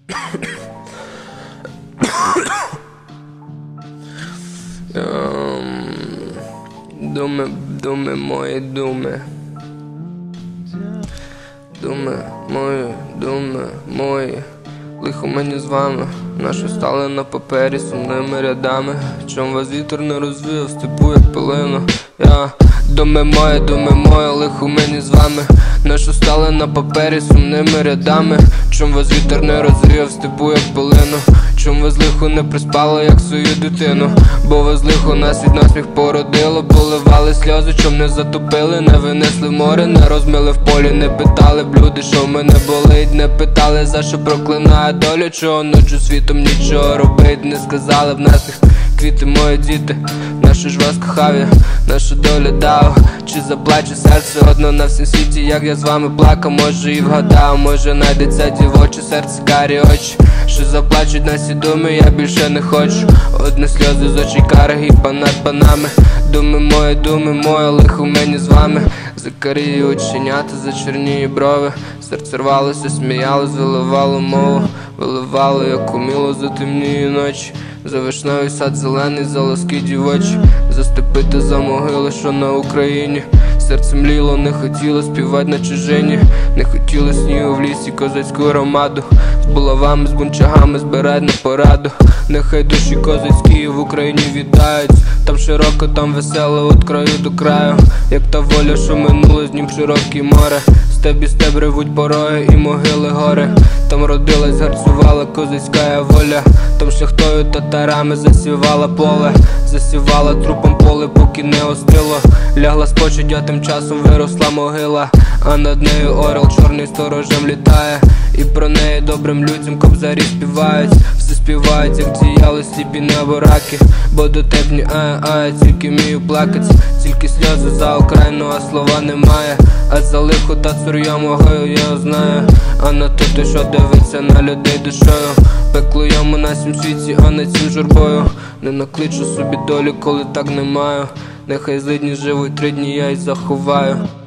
Думи мої, думи. Думи мої. Лихо мені з вами, наші стали на папері сумними рядами. Чом вас вітер не розвіяв, степу як пилину. Думи мої, лихо мені з вами, наші стали на папері сумними рядами. Чом вас вітер не розвіяв, степу як пилину. Чом вас лихо не приспало, як свою дитину. Бо вас лихо нас від насміх породило. Поливали сльози, чом не затопили, не винесли в море, не розмили в полі. Не питали б люди, що в мене болить. Не питали, за що проклинає долю, чого ночу світом нічого робить. Не сказали в насміх квіти мої діти, нашу ж вас кохав я, нашу долю дав. Чи заплаче серце одно на всім світі, як я з вами плакав, може і вгадав. Може знайдеться дівоче серце, карі очі, що заплачуть на всі думи, я більше не хочу. Одне сльози з очей карих і понад панами. Думи мої, лихо мені з вами. Закарії оченята, зачорніє брови. Серце рвалося, сміялось, виливало мову. Виливало, як уміло, затемніє ночі. За вишневий сад зелений, за ласки дівочі. За степи та за могили, що на Україні. Серце мліло, не хотіло співати на чужині. Не хотіло снігу в лісі, козацьку громаду. З булавами, з бунчагами збирать на пораду. Нехай душі козацькі в Україні вітають. Там широко, там весело, від краю до краю. Як та воля, що минуло, з ним широке море. Стеб ревуть пороги і могили гори. Там родилась, гарцювала козацька воля. Там шляхтою татарами засівала поле. Засівала трупом поле, поки не остило. Лягла спочить, а тим часом виросла могила. А над нею орел чорний сторожем літає. І про неї добрим людям кобзарі співають. Все співають, як діяли сліпі небораки. Бо дотепні тільки вмію плакать. Тільки сльози за Україну, а слова немає. А за лихо та цур'я мого я знаю. А на той, що дивиться на людей душою. Пекло йому на сім світі, а не цим журбою. Не накличу собі долю, коли так не маю. Нехай злидні живуть 3 дні, я й заховаю.